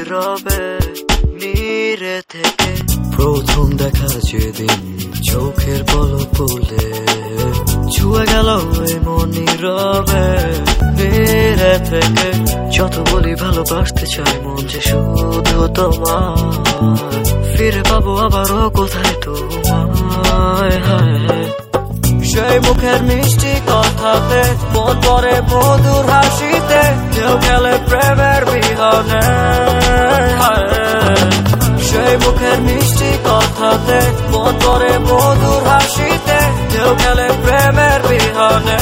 নীরবে নীরে থেকে প্রথম দেখা যেদিন চোখের পলক পড়লে ছুঁয়ে গেল এই মন নীরবে নীরে থেকে যত বলি ভালোবাসতে চাই মন যে শুধু তোমায় ফিরে পাবো আবারও কোথায় তোমায় সেই মুখের মিষ্টি কথাতে মন পড়ে মধুর হাসিতে কেউ গেলে প্রেমের বিহনে সেই মুখের মিষ্টি কথাতে মন পড়ে মধুর হাসিতে কেউ গেলে প্রেমের বিহনে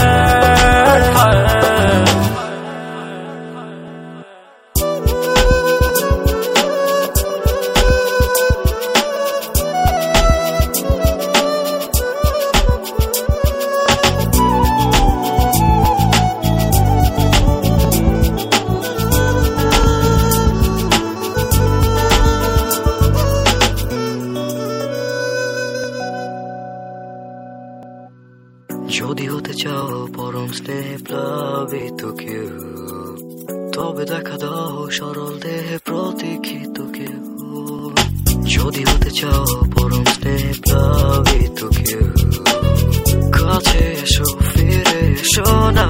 যদি হতে চাও পরম স্নেহে প্লাবিত কেউ তবে দেখা দাও সরল দেহে প্রতীক্ষিত কেউ যদি হতে চাও পরম স্নেহে প্লাবিত কেউ কাছে এসো ফিরে এসো না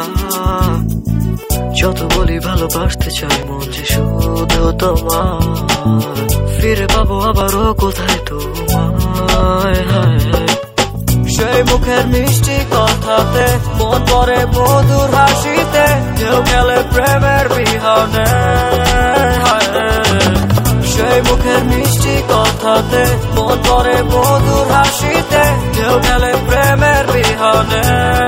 যত বলি ভালোবাসতে চাই মন যে শুধু তোমায় ফিরে পাবো আবারও কোথায় তোমায় সেই মুখের মিষ্টি কথাতে মন পড়ে মধুর হাসিতে কেউ গেলে প্রেমের বিহনে সেই মুখের মিষ্টি কথাতে মন পড়ে মধুর হাসিতে কেউ গেলে প্রেমের বিহনে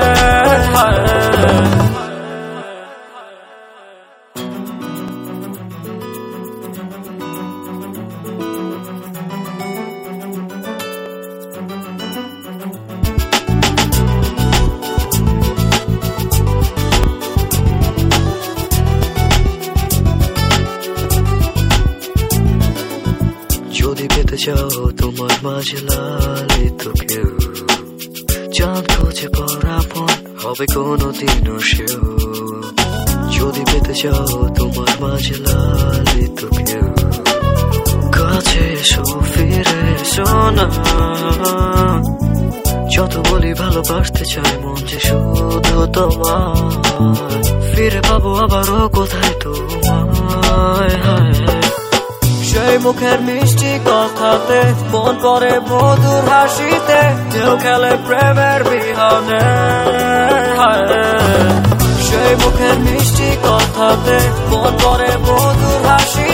যদি পেতে চাও তোমার মাঝে লালিত কেউ চাঁদ খুঁজে পরাপন হবে কোনোদিনও সেও যদি পেতে চাও তোমার মাঝে লালিত কেউ কাছে এসো ফিরে এসো না যত বলি ভালোবাসতে চাই মন যে শুধু তোমায় ফিরে পাবো আবারও কোথায় তোমায় সেই মুখের মিষ্টি কথাতে মন পড়ে মধুর হাসিতে কেউ খেলে প্রেমের বিহনে সেই মুখের মিষ্টি কথাতে মন পড়ে মধুর হাসি